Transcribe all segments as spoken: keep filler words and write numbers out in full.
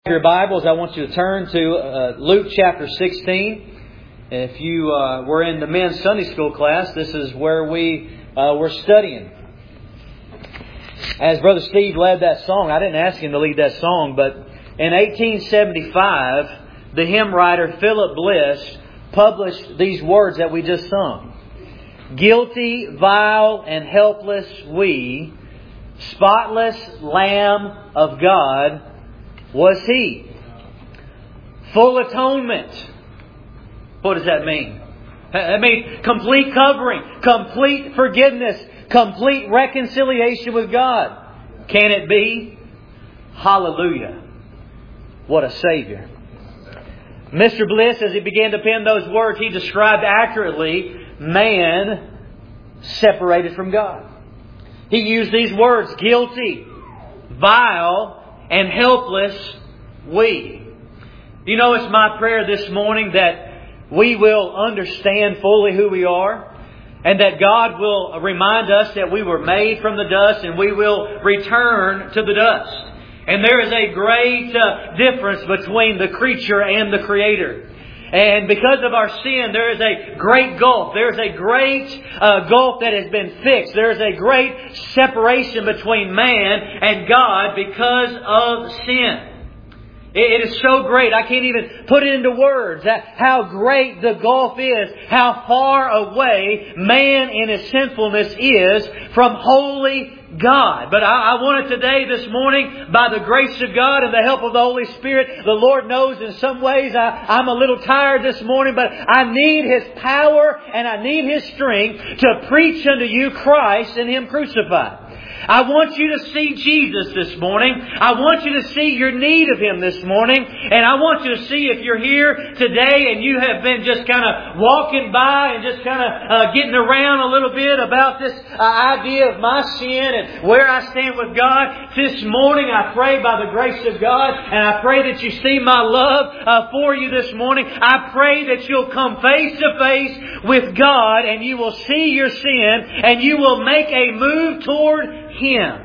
Your Bibles, I want you to turn to uh, Luke chapter sixteen. If you uh, were in the men's Sunday school class, this is where we uh, were studying. As Brother Steve led that song, I didn't ask him to lead that song, but in eighteen seventy-five, the hymn writer Philip Bliss published these words that we just sung. Guilty, vile, and helpless we, spotless Lamb of God, was He. Full atonement. What does that mean? That means complete covering, complete forgiveness, complete reconciliation with God. Can it be? Hallelujah. What a Savior. Mister Bliss, as he began to pen those words, he described accurately man separated from God. He used these words, guilty, vile, and helpless we. You know, it's my prayer this morning that we will understand fully who we are, and that God will remind us that we were made from the dust and we will return to the dust. And there is a great uh, difference between the creature and the Creator. And because of our sin, there is a great gulf. There is a great uh, gulf that has been fixed. There is a great separation between man and God because of sin. It is so great. I can't even put it into words how great the gulf is, how far away man in his sinfulness is from holy God. But I, I want it today, this morning, by the grace of God and the help of the Holy Spirit. The Lord knows in some ways I, I'm a little tired this morning, but I need His power and I need His strength to preach unto you Christ and Him crucified. I want you to see Jesus this morning. I want you to see your need of Him this morning. And I want you to see if you're here today and you have been just kind of walking by and just kind of uh, getting around a little bit about this uh, idea of my sin and where I stand with God. This morning I pray by the grace of God, and I pray that you see my love uh, for you this morning. I pray that you'll come face to face with God and you will see your sin and you will make a move toward Him.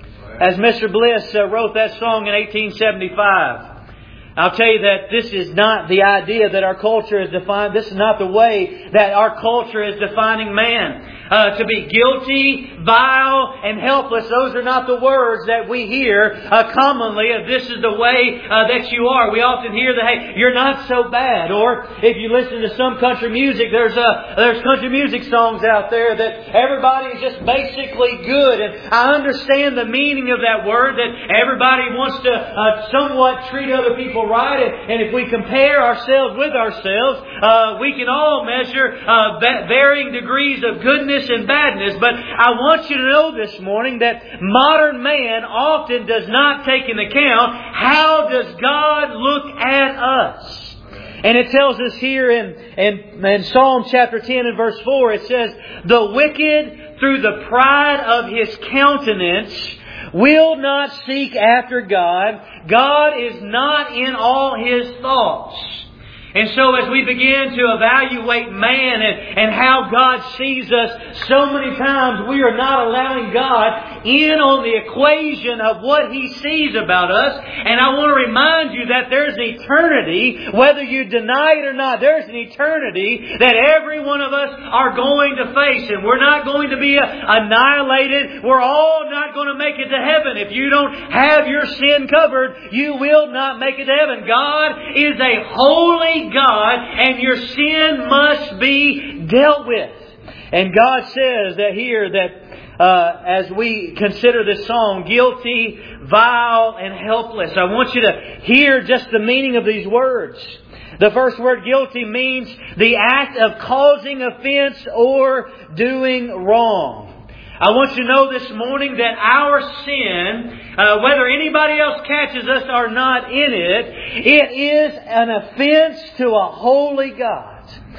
As Mister Bliss uh, wrote that song in eighteen seventy-five. I'll tell you that this is not the idea that our culture is defined. This is not the way that our culture is defining man. Uh, to be guilty, vile, and helpless, those are not the words that we hear uh, commonly. If this is the way uh, that you are, we often hear that, hey, you're not so bad. Or if you listen to some country music, there's uh, there's country music songs out there that everybody is just basically good. And I understand the meaning of that word, that everybody wants to uh, somewhat treat other people right. And, and if we compare ourselves with ourselves, uh, we can all measure uh, varying degrees of goodness and badness. But I want you to know this morning that modern man often does not take into account how does God look at us. And it tells us here in, in, in Psalm chapter ten and verse four, it says, the wicked through the pride of his countenance will not seek after God. God is not in all His thoughts. And so as we begin to evaluate man and, and how God sees us, so many times we are not allowing God in on the equation of what He sees about us. And I want to remind you that there's an eternity, whether you deny it or not, there's an eternity that every one of us are going to face. And we're not going to be annihilated. We're all not going to make it to heaven. If you don't have your sin covered, you will not make it to heaven. God is a holy God, and your sin must be dealt with. And God says that here that uh, as we consider this song, guilty, vile, and helpless, I want you to hear just the meaning of these words. The first word, guilty, means the act of causing offense or doing wrong. I want you to know this morning that our sin, uh, whether anybody else catches us or not in it, it is an offense to a holy God.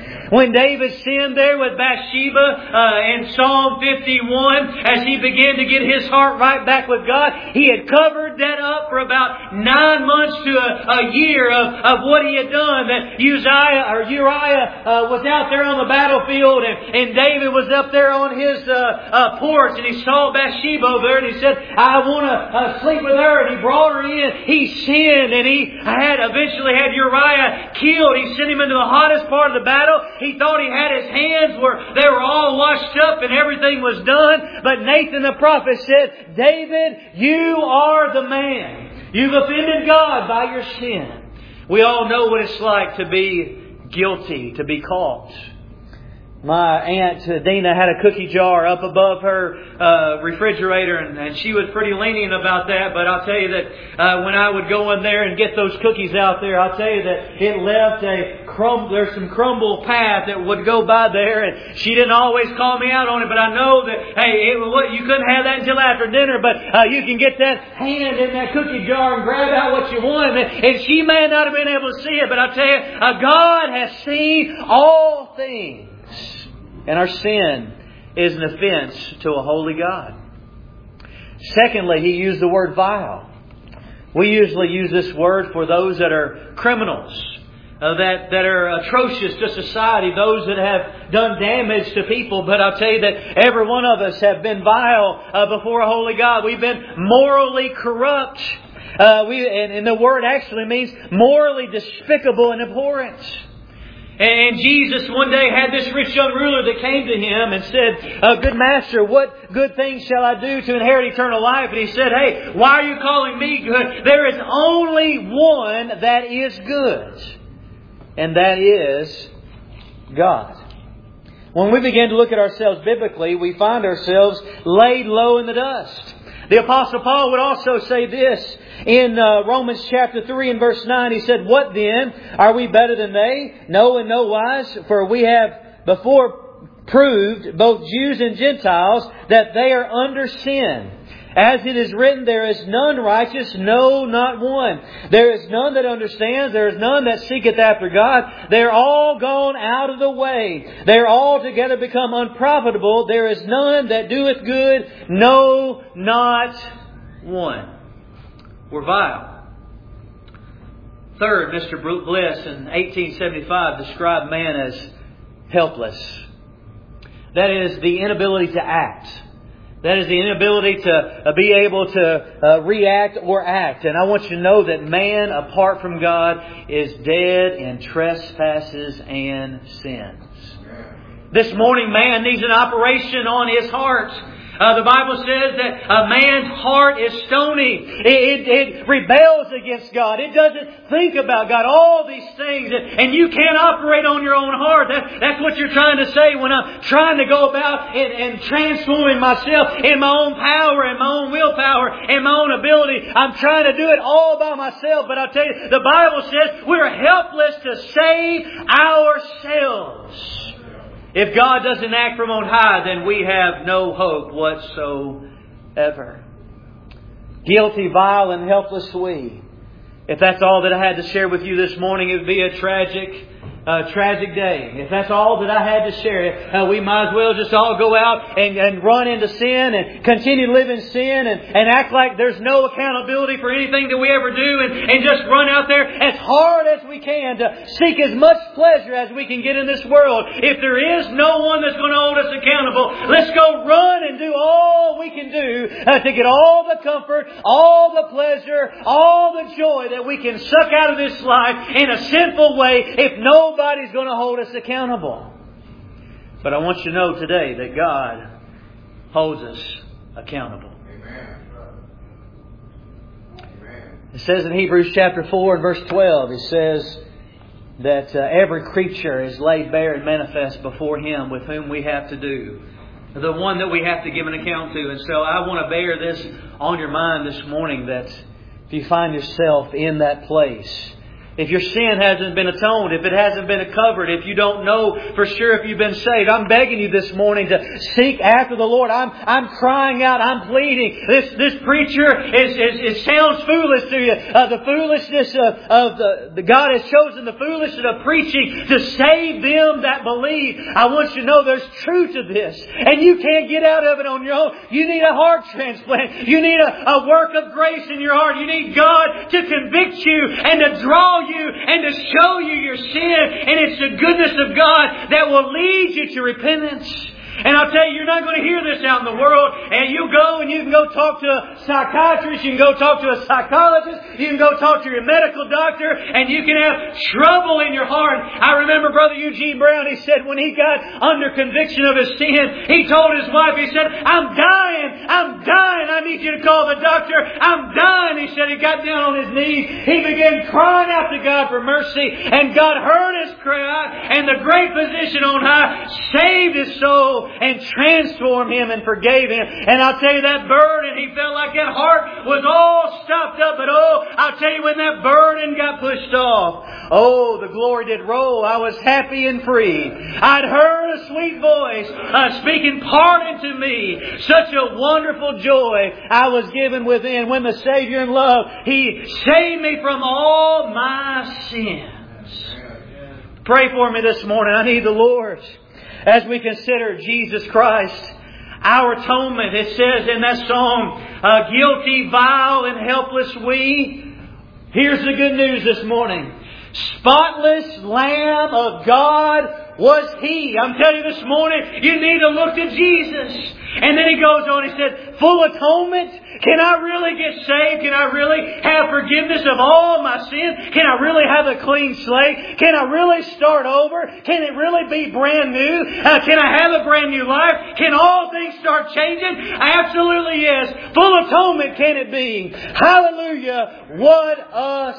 When David sinned there with Bathsheba uh, in Psalm fifty-one, as he began to get his heart right back with God, he had covered that up for about nine months to a, a year of, of what he had done. That Uzziah or Uriah uh, was out there on the battlefield, and, and David was up there on his uh, uh, porch, and he saw Bathsheba over there, and he said, "I want to uh, sleep with her." And he brought her in. He sinned, and he had eventually had Uriah killed. He sent him into the hottest part of the battle. He thought he had his hands where they were all washed up and everything was done. But Nathan the prophet said, "David, you are the man. You've offended God by your sin." We all know what it's like to be guilty, to be caught. My Aunt Dina had a cookie jar up above her uh, refrigerator, and, and she was pretty lenient about that. But I'll tell you that uh, when I would go in there and get those cookies out there, I'll tell you that it left a crumb. There's some crumble path that would go by there, and she didn't always call me out on it. But I know that hey, it, what, you couldn't have that until after dinner. But uh, you can get that hand in that cookie jar and grab out what you want, and, and she may not have been able to see it. But I'll tell you, uh, God has seen all things. And our sin is an offense to a holy God. Secondly, he used the word vile. We usually use this word for those that are criminals, uh, that, that are atrocious to society, those that have done damage to people. But I'll tell you that every one of us have been vile uh, before a holy God. We've been morally corrupt. Uh, we, and, and the word actually means morally despicable and abhorrent. And Jesus one day had this rich young ruler that came to Him and said, uh, "Good Master, what good things shall I do to inherit eternal life?" And He said, "Hey, why are you calling me good? There is only one that is good. And that is God." When we begin to look at ourselves biblically, we find ourselves laid low in the dust. The Apostle Paul would also say this in uh, Romans chapter three and verse nine. He said, "What then? Are we better than they? No, in no wise. For we have before proved, both Jews and Gentiles, that they are under sin. As it is written, there is none righteous, no, not one. There is none that understands. There is none that seeketh after God. They are all gone out of the way. They are altogether become unprofitable. There is none that doeth good, no, not one." We're vile. Third, Mister Bliss in eighteen seventy-five described man as helpless. That is the inability to act. That is the inability to uh, be able to uh, react or act. And I want you to know that man, apart from God, is dead in trespasses and sins. This morning, man needs an operation on his heart. Uh, the Bible says that a man's heart is stony. It, it, it rebels against God. It doesn't think about God. All these things. And, and you can't operate on your own heart. That, that's what you're trying to say when I'm trying to go about and, and transforming myself in my own power and my own willpower and my own ability. I'm trying to do it all by myself. But I'll tell you, the Bible says we're helpless to save ourselves. If God doesn't act from on high, then we have no hope whatsoever. Guilty, vile, and helpless we. If that's all that I had to share with you this morning, it would be a tragic Uh, tragic day. If that's all that I had to share, uh, we might as well just all go out and, and run into sin and continue to live in sin and, and act like there's no accountability for anything that we ever do and, and just run out there as hard as we can to seek as much pleasure as we can get in this world. If there is no one that's going to hold us accountable, let's go run and do all we can do uh, to get all the comfort, all the pleasure, all the joy that we can suck out of this life in a sinful way if no Nobody's going to hold us accountable. But I want you to know today that God holds us accountable. Amen. It says in Hebrews chapter four and verse twelve, it says that uh, every creature is laid bare and manifest before Him with whom we have to do. The one that we have to give an account to. And so I want to bear this on your mind this morning, that if you find yourself in that place, If your sin hasn't been atoned, if it hasn't been covered, if you don't know for sure if you've been saved, I'm begging you this morning to seek after the Lord. I'm I'm crying out. I'm pleading. This this preacher is, is it sounds foolish to you. Uh, the foolishness of, of the, the God has chosen the foolishness of preaching to save them that believe. I want you to know there's truth to this, and you can't get out of it on your own. You need a heart transplant. You need a, a work of grace in your heart. You need God to convict you and to draw you and to show you your sin. And it's the goodness of God that will lead you to repentance. And I'll tell you, you're not going to hear this out in the world. And you go and you can go talk to a psychiatrist. You can go talk to a psychologist. You can go talk to your medical doctor. And you can have trouble in your heart. I remember Brother Eugene Brown, he said when he got under conviction of his sin, he told his wife, he said, I'm dying. I'm dying. I need you to call the doctor. I'm dying. He said he got down on his knees. He began crying out to God for mercy. And God heard his cry. And the great physician on high saved his soul and transformed him and forgave him. And I'll tell you, that burden, he felt like that heart was all stopped up. But oh, I'll tell you, when that burden got pushed off, oh, the glory did roll. I was happy and free. I'd heard a sweet voice uh, speaking pardon to me. Such a wonderful joy I was given within when the Savior in love, He saved me from all my sins. Pray for me this morning. I need the Lord. As we consider Jesus Christ, our atonement, it says in that song, uh, guilty, vile, and helpless we. Here's the good news this morning. Spotless Lamb of God was He. I'm telling you this morning, you need to look to Jesus. And then He goes on, He said, full atonement? Can I really get saved? Can I really have forgiveness of all my sins? Can I really have a clean slate? Can I really start over? Can it really be brand new? Uh, can I have a brand new life? Can all things start changing? Absolutely yes. Full atonement can it be? Hallelujah. What a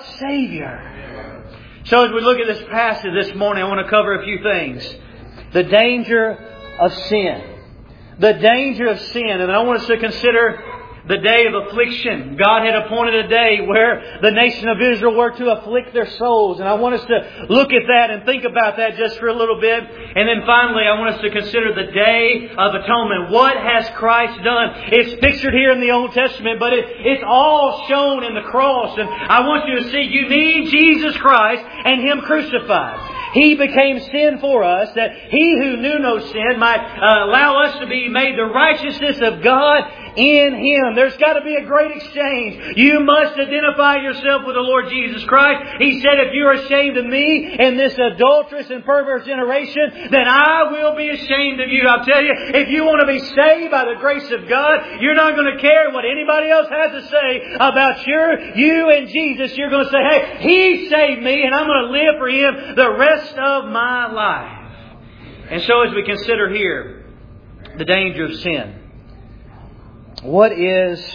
Savior. So as we look at this passage this morning, I want to cover a few things. The danger of sin. The danger of sin. And I want us to consider the day of affliction. God had appointed a day where the nation of Israel were to afflict their souls. And I want us to look at that and think about that just for a little bit. And then finally, I want us to consider the day of atonement. What has Christ done? It's pictured here in the Old Testament, but it, it's all shown in the cross. And I want you to see, you need Jesus Christ and Him crucified. He became sin for us, that He who knew no sin might uh, allow us to be made the righteousness of God in Him. There's got to be a great exchange. You must identify yourself with the Lord Jesus Christ. He said, if you're ashamed of me in this adulterous and perverse generation, then I will be ashamed of you. I'll tell you, if you want to be saved by the grace of God, you're not going to care what anybody else has to say about your, you and Jesus. You're going to say, hey, He saved me and I'm going to live for Him the rest of my life. And so as we consider here the danger of sin, what is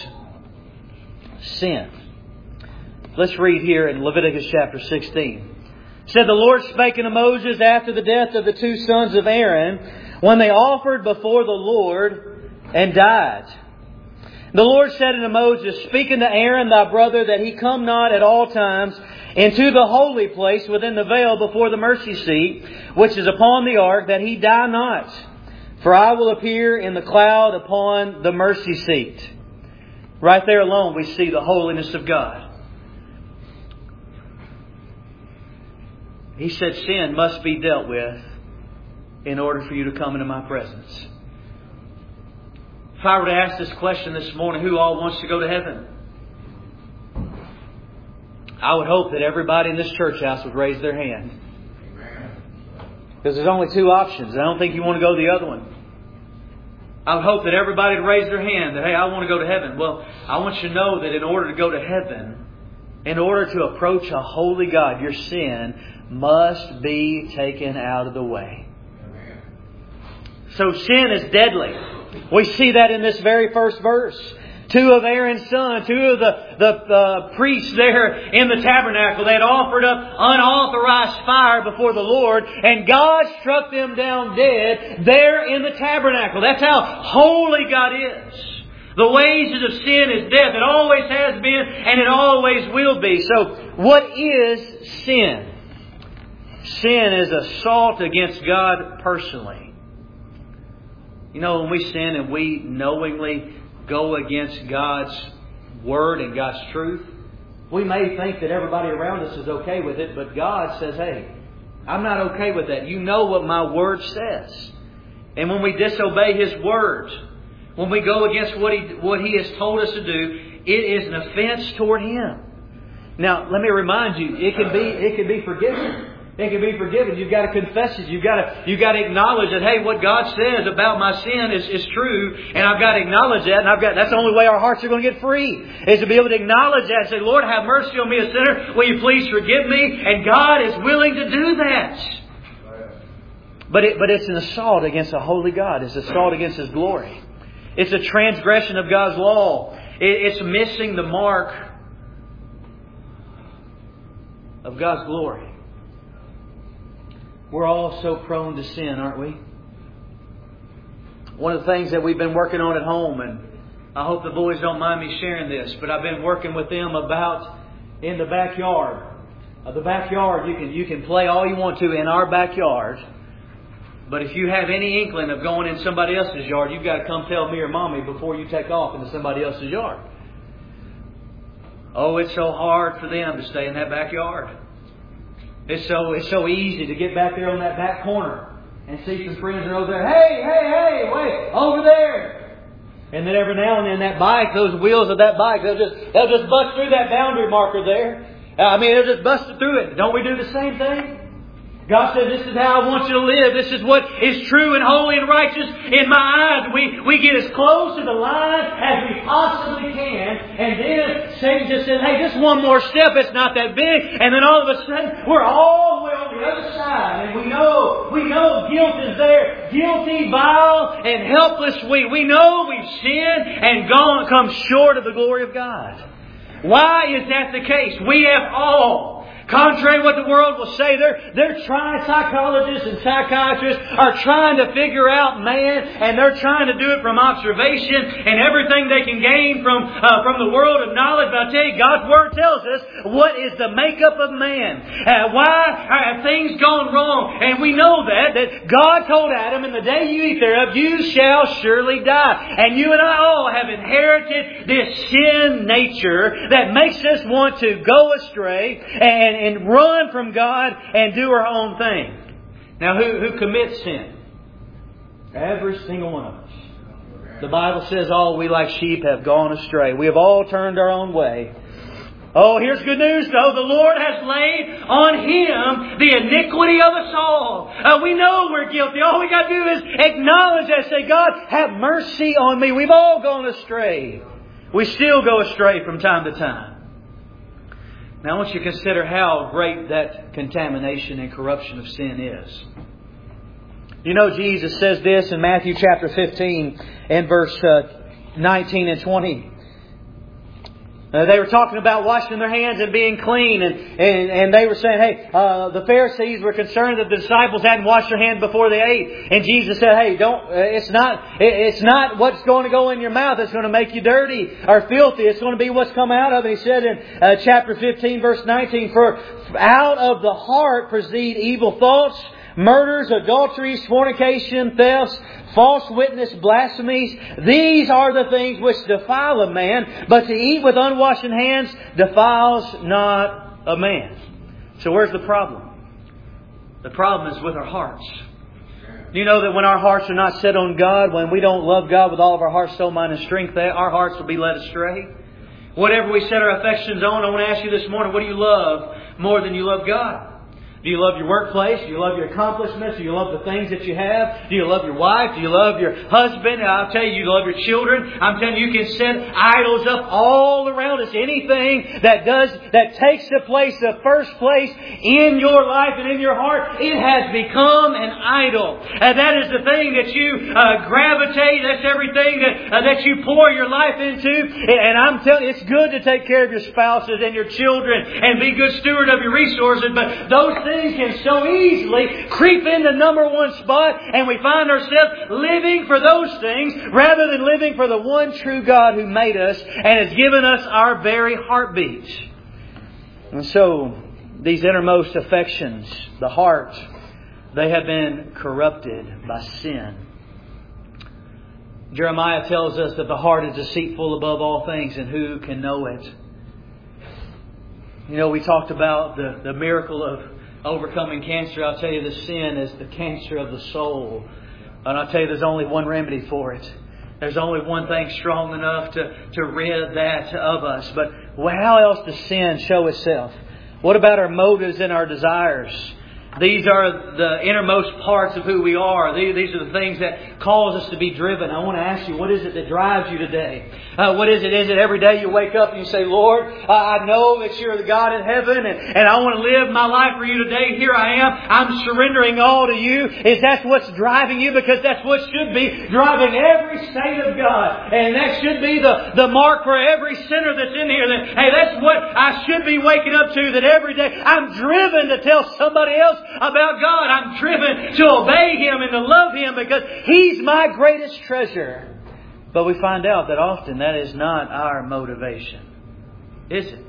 sin? Let's read here in Leviticus chapter sixteen. It said, the Lord spake unto Moses after the death of the two sons of Aaron, when they offered before the Lord and died. The Lord said unto Moses, speak unto Aaron thy brother, that he come not at all times into the holy place within the veil before the mercy seat, which is upon the ark, that he die not. For I will appear in the cloud upon the mercy seat. Right there alone we see the holiness of God. He said sin must be dealt with in order for you to come into my presence. If I were to ask this question this morning, who all wants to go to heaven? I would hope that everybody in this church house would raise their hand. Because there's only two options. I don't think you want to go to the other one. I would hope that everybody would raise their hand that, hey, I want to go to heaven. Well, I want you to know that in order to go to heaven, in order to approach a holy God, your sin must be taken out of the way. So sin is deadly. We see that in this very first verse. Two of Aaron's sons, two of the, the uh, priests there in the tabernacle, they had offered up unauthorized fire before the Lord, and God struck them down dead there in the tabernacle. That's how holy God is. The wages of sin is death. It always has been and it always will be. So what is sin? Sin is assault against God personally. You know, when we sin and we knowingly go against God's Word and God's truth, we may think that everybody around us is okay with it, but God says, hey, I'm not okay with that. You know what my Word says. And when we disobey His Word, when we go against what He, what He has told us to do, it is an offense toward Him. Now, let me remind you, it can be, it can be forgiven. It can be forgiven. You've got to confess it. You've got to, you've got to acknowledge that, hey, what God says about my sin is, is true. And I've got to acknowledge that. And I've got, that's the only way our hearts are going to get free. Is to be able to acknowledge that and say, Lord, have mercy on me, a sinner. Will you please forgive me? And God is willing to do that. But it, but it's an assault against a holy God. It's an assault against His glory. It's a transgression of God's law. It, it's missing the mark of God's glory. We're all so prone to sin, aren't we? One of the things that we've been working on at home, and I hope the boys don't mind me sharing this, but I've been working with them about in the backyard. Uh, the backyard, you can you can play all you want to in our backyard. But if you have any inkling of going in somebody else's yard, you've got to come tell me or Mommy before you take off into somebody else's yard. Oh, it's so hard for them to stay in that backyard. It's so it's so easy to get back there on that back corner and see some friends that are over there. Hey, hey, hey, wait, over there. And then every now and then that bike, those wheels of that bike, they'll just they'll just bust through that boundary marker there. I mean, they'll just bust through it. Don't we do the same thing? God says, this is how I want you to live. This is what is true and holy and righteous in my eyes. We, we get as close to the line as we possibly can. And then Satan just says, hey, just one more step. It's not that big. And then all of a sudden, we're all the way on the other side. And we know, we know guilt is there. Guilty, vile, and helpless. We, we know we've sinned and gone, come short of the glory of God. Why is that the case? We have all, contrary to what the world will say, they're, they're trying, psychologists and psychiatrists are trying to figure out man, and they're trying to do it from observation and everything they can gain from, uh, from the world of knowledge. But I tell you, God's Word tells us what is the makeup of man. Uh, why have things gone wrong? And we know that, that God told Adam, in the day you eat thereof, you shall surely die. And you and I all have inherited this sin nature that makes us want to go astray and and run from God and do our own thing. Now, who, who commits sin? Every single one of us. The Bible says all we like sheep have gone astray. We have all turned our own way. Oh, here's good news though. The Lord has laid on Him the iniquity of us all. Uh, we know we're guilty. All we got to do is acknowledge that. Say, God, have mercy on me. We've all gone astray. We still go astray from time to time. Now I want you to consider how great that contamination and corruption of sin is. You know, Jesus says this in Matthew chapter fifteen and verse uh, nineteen and twenty. Uh, they were talking about washing their hands and being clean. And, and, and they were saying, hey, uh, the Pharisees were concerned that the disciples hadn't washed their hands before they ate. And Jesus said, hey, don't, uh, it's not, it, it's not what's going to go in your mouth that's going to make you dirty or filthy. It's going to be what's come out of it. He said in uh, chapter fifteen, verse nineteen, for out of the heart proceed evil thoughts, murders, adulteries, fornication, thefts, false witness, blasphemies. These are the things which defile a man, but to eat with unwashed hands defiles not a man. So where's the problem? The problem is with our hearts. Do you know that when our hearts are not set on God, when we don't love God with all of our heart, soul, mind, and strength, our hearts will be led astray? Whatever we set our affections on, I want to ask you this morning, what do you love more than you love God? Do you love your workplace? Do you love your accomplishments? Do you love the things that you have? Do you love your wife? Do you love your husband? I'll tell you, you love your children. I'm telling you, you can set idols up all around us. Anything that does, that takes the place, the first place in your life and in your heart, it has become an idol. And that is the thing that you uh, gravitate. That's everything that uh, that you pour your life into. And I'm telling you, it's good to take care of your spouses and your children and be good steward of your resources. But those things things can so easily creep into number one spot, and we find ourselves living for those things rather than living for the one true God who made us and has given us our very heartbeats. And so, these innermost affections, the heart, they have been corrupted by sin. Jeremiah tells us that the heart is deceitful above all things, and who can know it? You know, we talked about the, the miracle of overcoming cancer. I'll tell you, the sin is the cancer of the soul. And I'll tell you, there's only one remedy for it. There's only one thing strong enough to, to rid that of us. But how else does sin show itself? What about our motives and our desires? These are the innermost parts of who we are. These are the things that cause us to be driven. I want to ask you, what is it that drives you today? Uh, what is it? Is it every day you wake up and you say, Lord, uh, I know that you're the God in heaven and, and I want to live my life for you today. Here I am. I'm surrendering all to you. Is that what's driving you? Because that's what should be driving every saint of God. And that should be the, the mark for every sinner that's in here. That, hey, that's what I should be waking up to, that every day I'm driven to tell somebody else about God. I'm driven to obey Him and to love Him because He's my greatest treasure. But we find out that often that is not our motivation. Is it?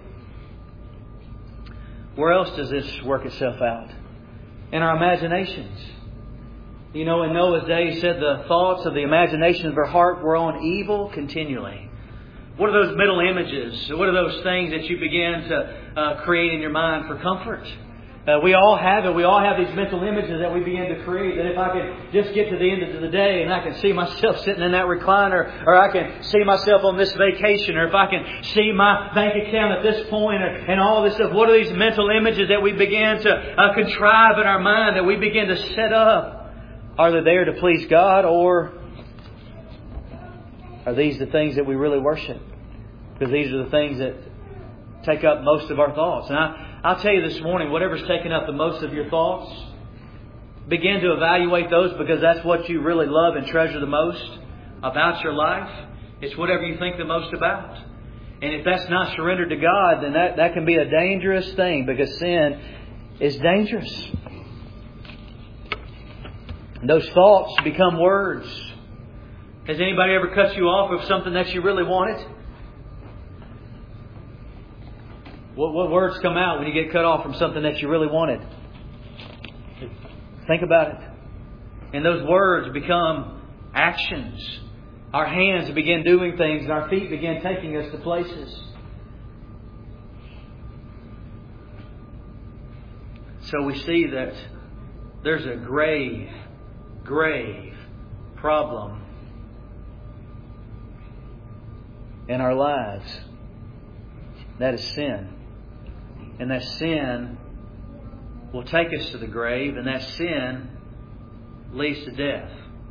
Where else does this work itself out? In our imaginations. You know, in Noah's day, He said the thoughts of the imagination of her heart were on evil continually. What are those mental images? What are those things that you begin to uh, create in your mind for comfort? Uh, we all have it. We all have these mental images that we begin to create. That if I could just get to the end of the day and I can see myself sitting in that recliner, or I can see myself on this vacation, or if I can see my bank account at this point, or, and all this stuff. What are these mental images that we begin to uh, contrive in our mind, that we begin to set up? Are they there to please God, or are these the things that we really worship? Because these are the things that take up most of our thoughts. And I I'll tell you this morning, whatever's taken up the most of your thoughts, begin to evaluate those, because that's what you really love and treasure the most about your life. It's whatever you think the most about. And if that's not surrendered to God, then that, that can be a dangerous thing, because sin is dangerous. And those thoughts become words. Has anybody ever cut you off of something that you really wanted? What, what words come out when you get cut off from something that you really wanted? Think about it. And those words become actions. Our hands begin doing things, and our feet begin taking us to places. So we see that there's a grave, grave problem in our lives. That is sin. And that sin will take us to the grave, and that sin leads to death.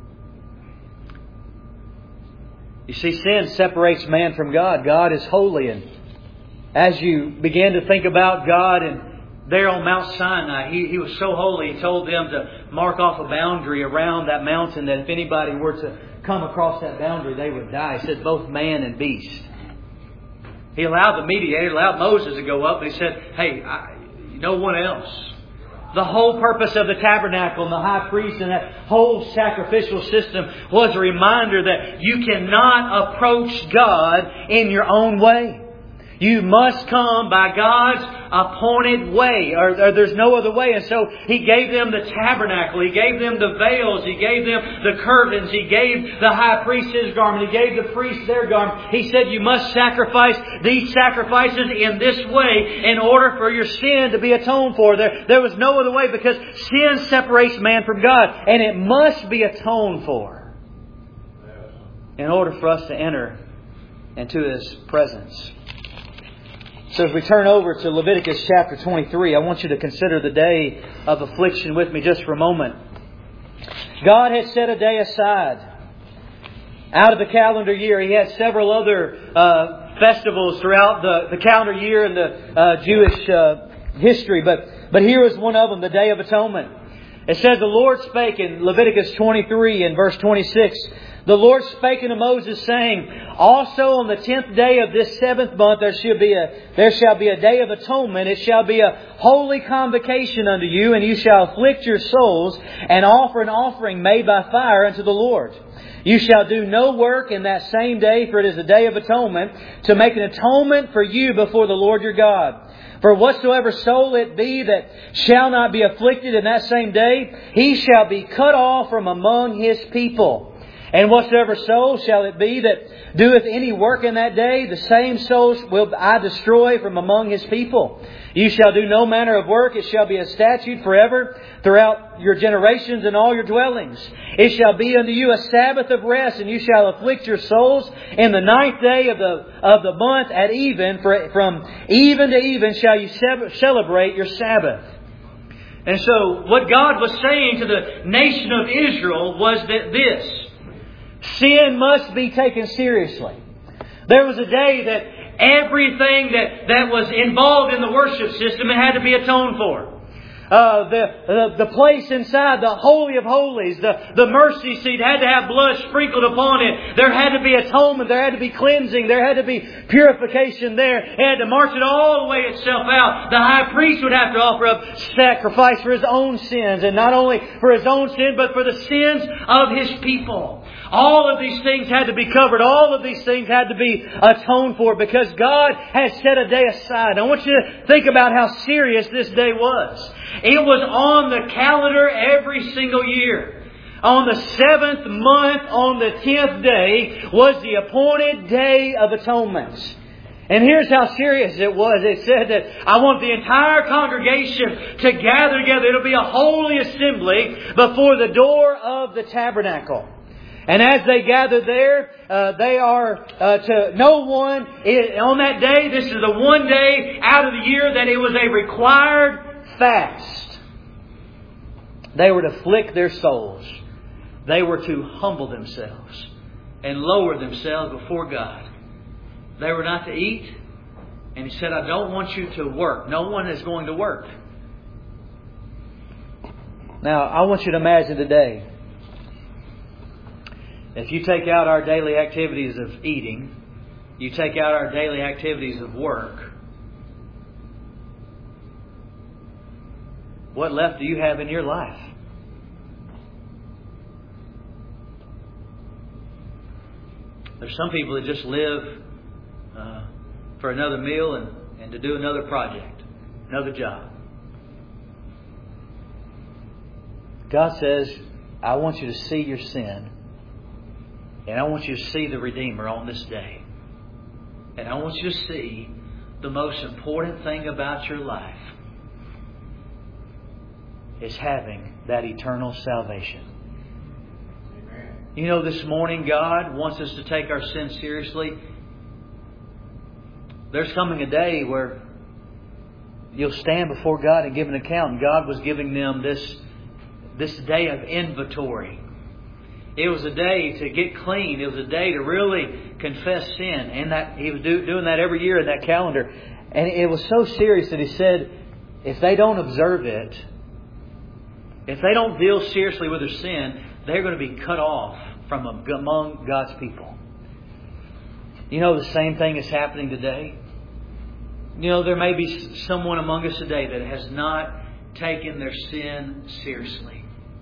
You see, sin separates man from God. God is holy. And as you begin to think about God, and there on Mount Sinai, He, he was so holy, He told them to mark off a boundary around that mountain, that if anybody were to come across that boundary, they would die. He said both man and beast. He allowed the mediator, allowed Moses to go up, and He said, hey, I, no one else. The whole purpose of the tabernacle and the high priest and that whole sacrificial system was a reminder that you cannot approach God in your own way. You must come by God's appointed way, or, or there's no other way. And so He gave them the tabernacle. He gave them the veils. He gave them the curtains. He gave the high priest his garment. He gave the priest their garment. He said, you must sacrifice these sacrifices in this way in order for your sin to be atoned for. There, there was no other way, because sin separates man from God, and it must be atoned for in order for us to enter into His presence. So as we turn over to Leviticus chapter twenty-three, I want you to consider the day of affliction with me just for a moment. God had set a day aside out of the calendar year. He had several other uh, festivals throughout the, the calendar year in the uh, Jewish uh, history. But, but here was one of them, the Day of Atonement. It says, the Lord spake in Leviticus twenty-three and verse twenty-six, the Lord spake unto Moses, saying, also on the tenth day of this seventh month there shall be a there shall be a day of atonement. It shall be a holy convocation unto you, and you shall afflict your souls, and offer an offering made by fire unto the Lord. You shall do no work in that same day, for it is a day of atonement, to make an atonement for you before the Lord your God. For whatsoever soul it be that shall not be afflicted in that same day, he shall be cut off from among his people. And whatsoever soul shall it be that doeth any work in that day, the same soul will I destroy from among his people. You shall do no manner of work. It shall be a statute forever throughout your generations and all your dwellings. It shall be unto you a Sabbath of rest, and you shall afflict your souls in the ninth day of the of the month at even. For from even to even shall you celebrate your Sabbath. And so what God was saying to the nation of Israel was that this: sin must be taken seriously. There was a day that everything that, that was involved in the worship system had to be atoned for. Uh, the, the the place inside the Holy of Holies, the, the mercy seat had to have blood sprinkled upon it. There had to be atonement. There had to be cleansing. There had to be purification there. It had to march it all the way itself out. The high priest would have to offer up sacrifice for his own sins. And not only for his own sin, but for the sins of his people. All of these things had to be covered. All of these things had to be atoned for, because God had set a day aside. I want you to think about how serious this day was. It was on the calendar every single year. On the seventh month, on the tenth day, was the appointed day of atonement. And here's how serious it was. It said that I want the entire congregation to gather together. It'll be a holy assembly before the door of the tabernacle. And as they gather there, uh, they are uh, to no one it, on that day. This is the one day out of the year that it was a required fast. They were to afflict their souls. They were to humble themselves and lower themselves before God. They were not to eat. And He said, I don't want you to work. No one is going to work. Now, I want you to imagine today, if you take out our daily activities of eating, you take out our daily activities of work, what left do you have in your life? There's some people that just live uh, for another meal and, and to do another project, another job. God says, I want you to see your sin. And I want you to see the Redeemer on this day. And I want you to see the most important thing about your life is having that eternal salvation. Amen. You know, this morning God wants us to take our sin seriously. There's coming a day where you'll stand before God and give an account. And God was giving them this, this day of inventory. It was a day to get clean. It was a day to really confess sin. And that He was do, doing that every year in that calendar. And it was so serious that He said, if they don't observe it, if they don't deal seriously with their sin, they're going to be cut off from among God's people. You know, the same thing is happening today. You know, there may be someone among us today that has not taken their sin seriously.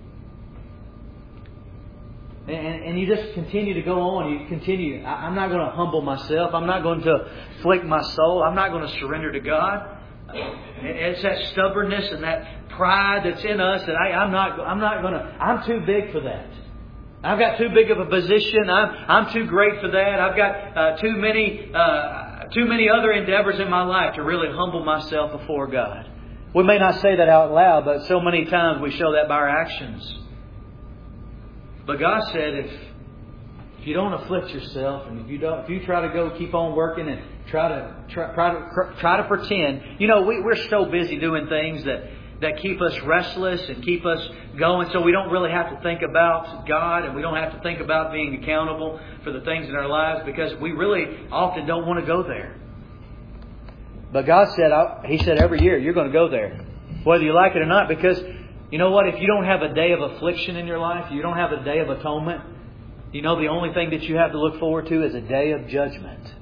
And, and you just continue to go on. You continue. I, I'm not going to humble myself. I'm not going to afflict my soul. I'm not going to surrender to God. It's that stubbornness and that pride that's in us that I, I'm not. I'm not going to. I'm too big for that. I've got too big of a position. I'm. I'm too great for that. I've got uh, too many. Uh, too many other endeavors in my life to really humble myself before God. We may not say that out loud, but so many times we show that by our actions. But God said, if if you don't afflict yourself, and if you don't, if you try to go keep on working and try to try, try to try to pretend, you know, we, we're so busy doing things that that keep us restless and keep us going, so we don't really have to think about God, and we don't have to think about being accountable for the things in our lives, because we really often don't want to go there. But God said, He said every year you're going to go there, whether you like it or not, because You know what? If you don't have a day of affliction in your life, you don't have a day of atonement, you know the only thing that you have to look forward to is a day of judgment.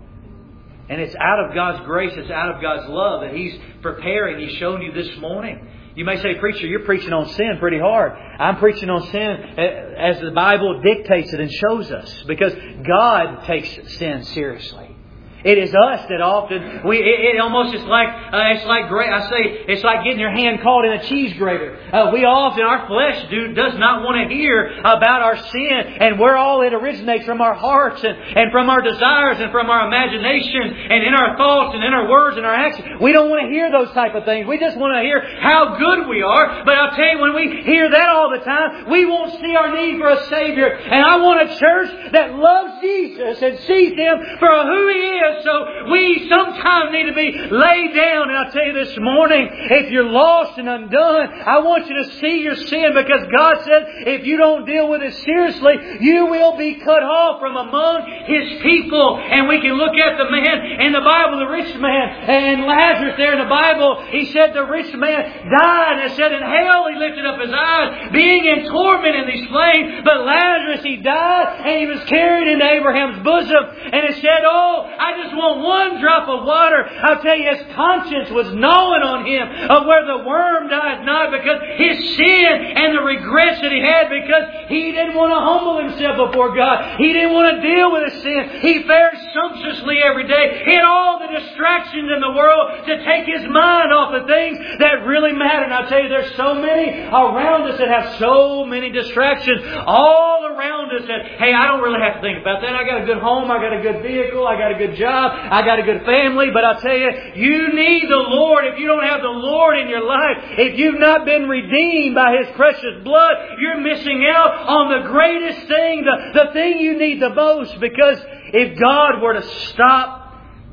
And it's out of God's grace, it's out of God's love that He's preparing. He's shown you this morning. You may say, preacher, you're preaching on sin pretty hard. I'm preaching on sin as the Bible dictates it and shows us. Because God takes sin seriously. It is us that often we. It, it almost is like uh, it's like great. I say it's like getting your hand caught in a cheese grater. Uh, we often our flesh do does not want to hear about our sin, and where all it originates from our hearts and, and from our desires and from our imagination and in our thoughts and in our words and our actions. We don't want to hear those type of things. We just want to hear how good we are. But I'll tell you, when we hear that all the time, we won't see our need for a Savior. And I want a church that loves Jesus and sees Him for who He is. So we sometimes need to be laid down. And I'll tell you this morning, if you're lost and undone, I want you to see your sin, because God said if you don't deal with it seriously, you will be cut off from among His people. And we can look at the man in the Bible, the rich man, and Lazarus there in the Bible. He said the rich man died, and it said in hell He lifted up His eyes, being in torment in these flames. But Lazarus, he died, and he was carried into Abraham's bosom. And it said, oh, I just want one drop of water. I'll tell you, his conscience was gnawing on him of where the worm died not, because his sin and the regrets that he had, because he didn't want to humble himself before God. He didn't want to deal with his sin. He fared sumptuously every day. He had all the distractions in the world to take his mind off the things that really matter. And I'll tell you, there's so many around us that have so many distractions all around us that, hey, I don't really have to think about that. I got a good home. I got a good vehicle. I got a good job. I got a good family. But I'll tell you, you need the Lord. If you don't have the Lord in your life, if you've not been redeemed by His precious blood, you're missing out on the greatest thing, the, the thing you need the most. Because if God were to stop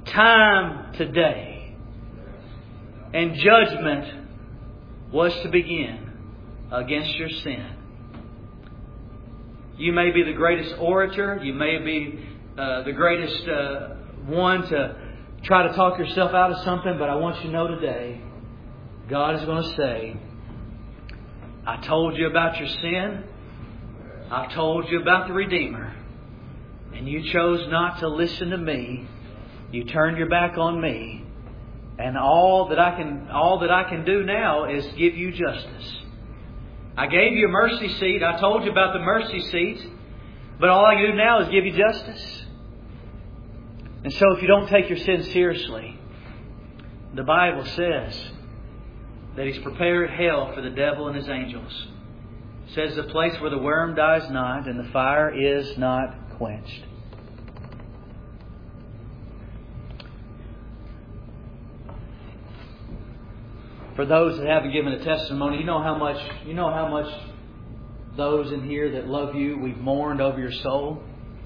time today and judgment was to begin against your sin, you may be the greatest orator, you may be uh, the greatest uh, one to try to talk yourself out of something, but I want you to know today, God is going to say, I told you about your sin. I told you about the Redeemer. And you chose not to listen to me. You turned your back on me. And all that I can all that I can do now is give you justice. I gave you a mercy seat. I told you about the mercy seat. But all I can do now is give you justice. And so if you don't take your sin seriously, the Bible says that He's prepared hell for the devil and his angels. It says the place where the worm dies not and the fire is not quenched. For those that haven't given a testimony, you know how much you know how much those in here that love you, we've mourned over your soul.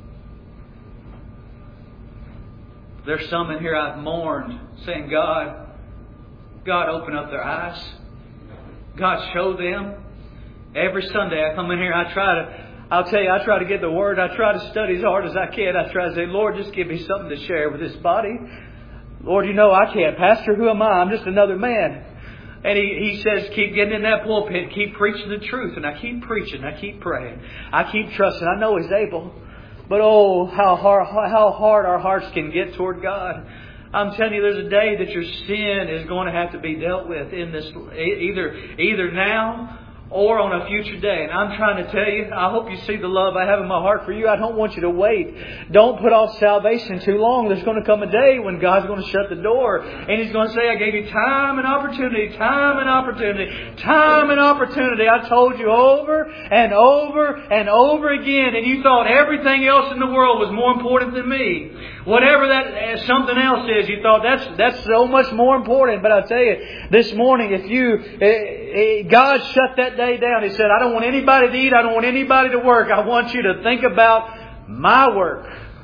There's some in here I've mourned, saying, God, God, open up their eyes. God, show them. Every Sunday I come in here, I try to, I'll tell you, I try to get the Word. I try to study as hard as I can. I try to say, Lord, just give me something to share with this body. Lord, you know I can't. Pastor, who am I? I'm just another man. And he, he says, keep getting in that pulpit, keep preaching the truth. And I keep preaching, I keep praying, I keep trusting. I know He's able. But oh, how hard, how hard our hearts can get toward God. I'm telling you, there's a day that your sin is going to have to be dealt with in this, either either now or on a future day. And I'm trying to tell you, I hope you see the love I have in my heart for you. I don't want you to wait. Don't put off salvation too long. There's going to come a day when God's going to shut the door. And He's going to say, I gave you time and opportunity, time and opportunity, time and opportunity. I told you over and over and over again. And you thought everything else in the world was more important than me. Whatever that something else is, you thought that's that's so much more important. But I'll tell you, this morning, if you, God shut that day down. He said, I don't want anybody to eat. I don't want anybody to work. I want you to think about my work.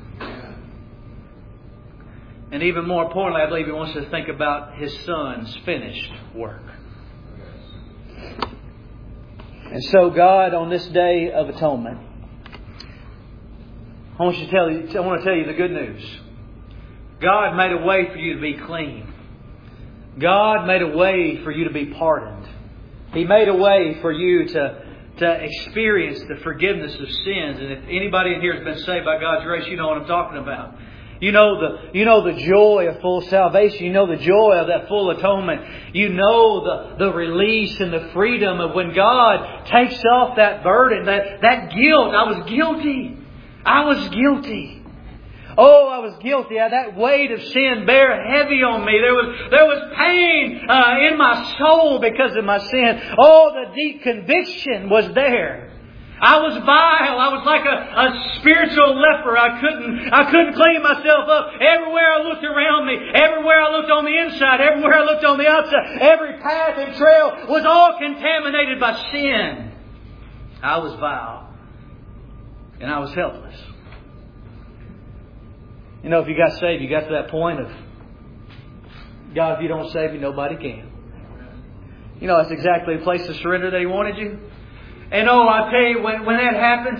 And even more importantly, I believe He wants us to think about His Son's finished work. And so God, on this day of atonement, I want you to tell you, I want to tell you the good news. God made a way for you to be clean. God made a way for you to be pardoned. He made a way for you to, to experience the forgiveness of sins. And if anybody in here has been saved by God's grace, you know what I'm talking about. You know the you know the joy of full salvation. You know the joy of that full atonement. You know the, the release and the freedom of when God takes off that burden, that, that guilt. I was guilty. I was guilty. Oh, I was guilty. That weight of sin bare heavy on me. There was there was pain uh, in my soul because of my sin. Oh, the deep conviction was there. I was vile. I was like a, a spiritual leper. I couldn't I couldn't clean myself up. Everywhere I looked around me, everywhere I looked on the inside, everywhere I looked on the outside, every path and trail was all contaminated by sin. I was vile. And I was helpless. You know, if you got saved, you got to that point of, God, if you don't save me, nobody can. You know, that's exactly the place of surrender that He wanted you. And oh, I'll tell you, when, when that happens,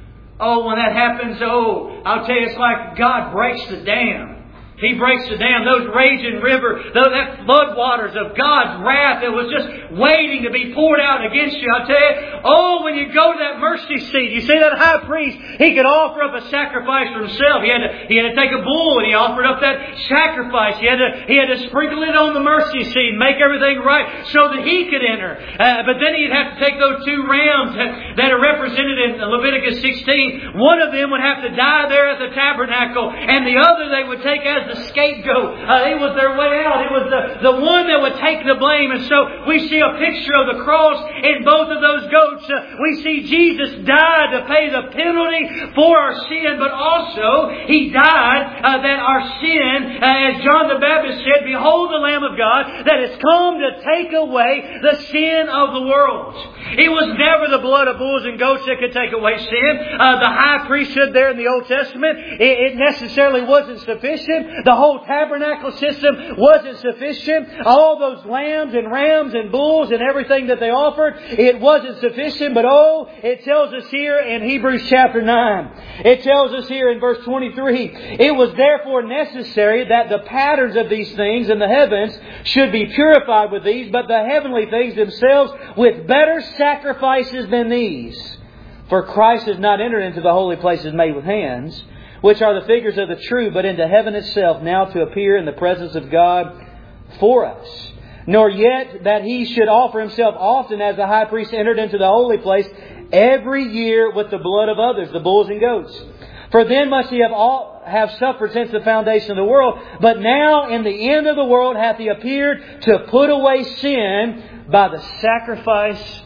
oh, when that happens, oh, I'll tell you, it's like God breaks the dam. He breaks the dam. Those raging river, those, that flood waters of God's wrath that was just waiting to be poured out against you. I'll tell you, oh, when you go to that mercy seat, you see that high priest, he could offer up a sacrifice for himself. He had to, he had to take a bull and he offered up that sacrifice. He had to, he had to sprinkle it on the mercy seat and make everything right so that he could enter. Uh, but then he'd have to take those two rams that, that are represented in Leviticus sixteen. One of them would have to die there at the tabernacle, and the other they would take as the scapegoat. Uh, it was their way out. It was the, the one that would take the blame. And so we see a picture of the cross in both of those goats. Uh, we see Jesus died to pay the penalty for our sin, but also He died uh, that our sin, uh, as John the Baptist said, behold the Lamb of God that has come to take away the sin of the world. It was never the blood of bulls and goats that could take away sin. Uh, the high priesthood there in the Old Testament, it, it necessarily wasn't sufficient. The whole tabernacle system wasn't sufficient. All those lambs and rams and bulls and everything that they offered, it wasn't sufficient. But oh, it tells us here in Hebrews chapter nine. It tells us here in verse twenty-three. It was therefore necessary that the patterns of these things in the heavens should be purified with these, but the heavenly things themselves with better sacrifices than these. For Christ has not entered into the holy places made with hands, which are the figures of the true, but into heaven itself, now to appear in the presence of God for us. Nor yet that He should offer Himself often, as the high priest entered into the holy place every year with the blood of others, the bulls and goats. For then must He have all have suffered since the foundation of the world. But now in the end of the world hath He appeared to put away sin by the sacrifice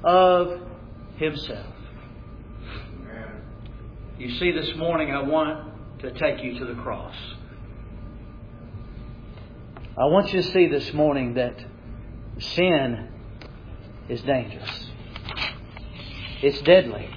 of Himself. You see, this morning I want to take you to the cross. I want you to see this morning that sin is dangerous. It's deadly.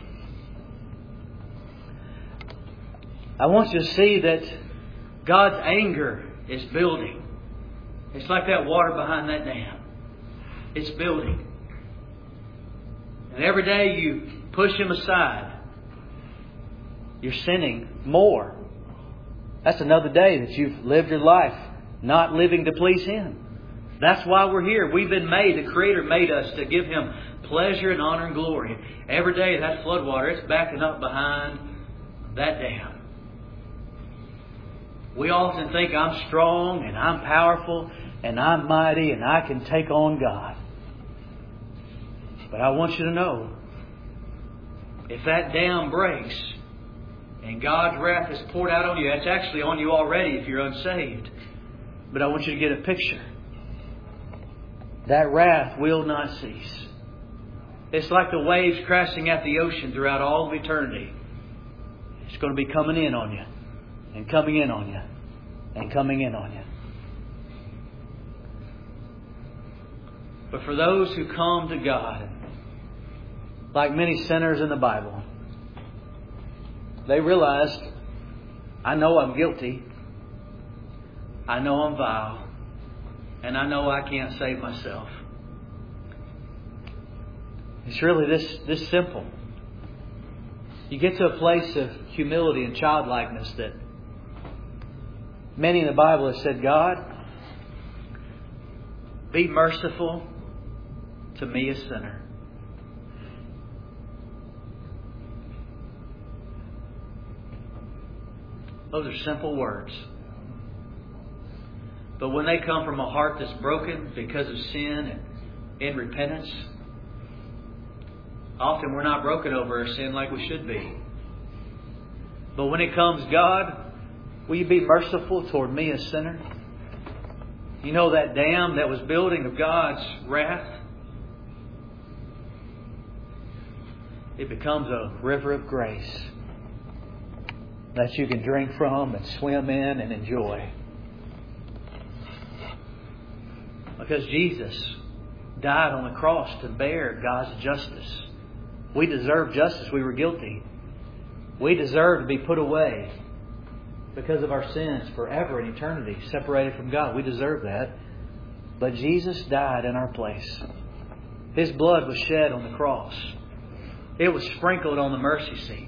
I want you to see that God's anger is building. It's like that water behind that dam. It's building. And every day you push Him aside, you're sinning more. That's another day that you've lived your life not living to please Him. That's why we're here. We've been made, the Creator made us to give Him pleasure and honor and glory. Every day that floodwater, it's backing up behind that dam. We often think I'm strong and I'm powerful and I'm mighty and I can take on God. But I want you to know, if that dam breaks and God's wrath is poured out on you, that's actually on you already if you're unsaved. But I want you to get a picture. That wrath will not cease. It's like the waves crashing at the ocean throughout all of eternity. It's going to be coming in on you. And coming in on you. And coming in on you. But for those who come to God, like many sinners in the Bible, they realized, I know I'm guilty. I know I'm vile. And I know I can't save myself. It's really this, this simple. You get to a place of humility and childlikeness that many in the Bible have said, God, be merciful to me, a sinner. Those are simple words. But when they come from a heart that's broken because of sin and in repentance, often we're not broken over our sin like we should be. But when it comes, God, will you be merciful toward me, a sinner? You know that dam that was building of God's wrath? It becomes a river of grace that you can drink from and swim in and enjoy. Because Jesus died on the cross to bear God's justice. We deserve justice. We were guilty. We deserve to be put away because of our sins forever in eternity, separated from God. We deserve that. But Jesus died in our place. His blood was shed on the cross. It was sprinkled on the mercy seat,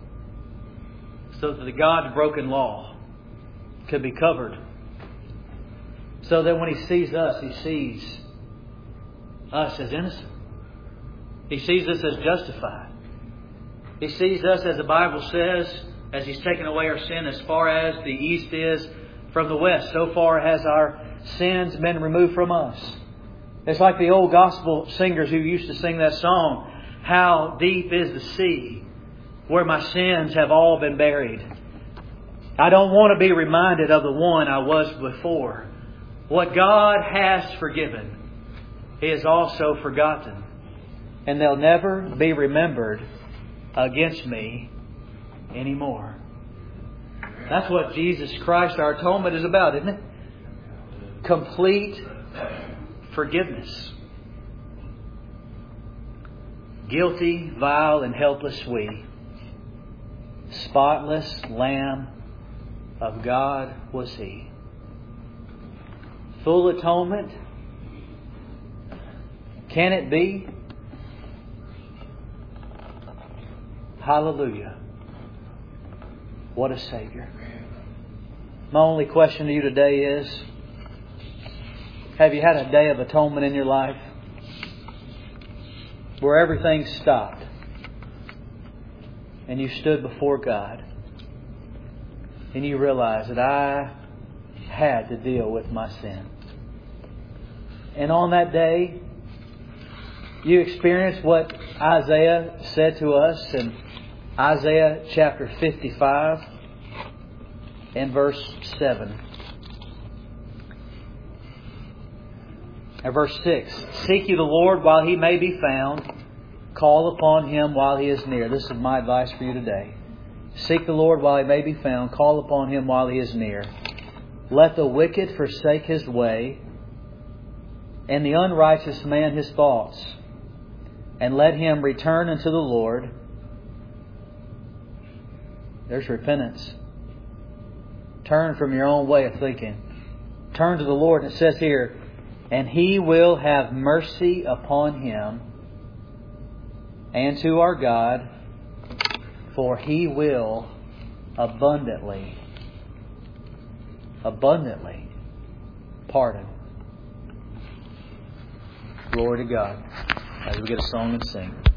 so that the God's broken law could be covered. So that when He sees us, He sees us as innocent. He sees us as justified. He sees us, as the Bible says, as He's taken away our sin as far as the east is from the west. So far has our sins been removed from us. It's like the old gospel singers who used to sing that song, "How deep is the sea, where my sins have all been buried. I don't want to be reminded of the one I was before. What God has forgiven is also forgotten, and they'll never be remembered against me anymore." That's what Jesus Christ, our atonement, is about, isn't it? Complete forgiveness. Guilty, vile, and helpless we, spotless Lamb of God was He. Full atonement. Can it be? Hallelujah. What a Savior. My only question to you today is, have you had a day of atonement in your life where everything stopped and you stood before God and you realized that I had to deal with my sin? And on that day, you experienced what Isaiah said to us in Isaiah chapter fifty-five and verse seven. And verse six. "Seek ye the Lord while He may be found. Call upon Him while He is near." This is my advice for you today. Seek the Lord while He may be found. Call upon Him while He is near. Let the wicked forsake his way, and the unrighteous man his thoughts. And let him return unto the Lord. There's repentance. Turn from your own way of thinking. Turn to the Lord. And it says here, "And He will have mercy upon him, and to our God, for He will abundantly, abundantly pardon." Glory to God. As we get a song and sing.